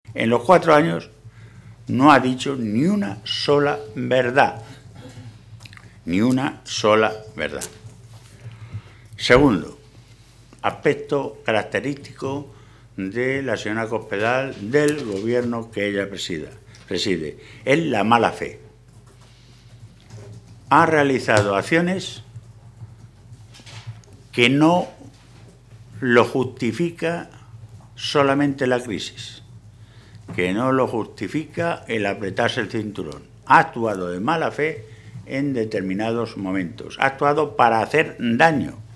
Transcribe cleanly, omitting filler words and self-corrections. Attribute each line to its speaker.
Speaker 1: En los 4 años no ha dicho ni una sola verdad. Ni una sola verdad. Segundo, aspecto característico de la señora Cospedal, del gobierno que ella preside, es la mala fe. Ha realizado acciones que no lo justifica solamente la crisis, que no lo justifica el apretarse el cinturón. Ha actuado de mala fe en determinados momentos, ha actuado para hacer daño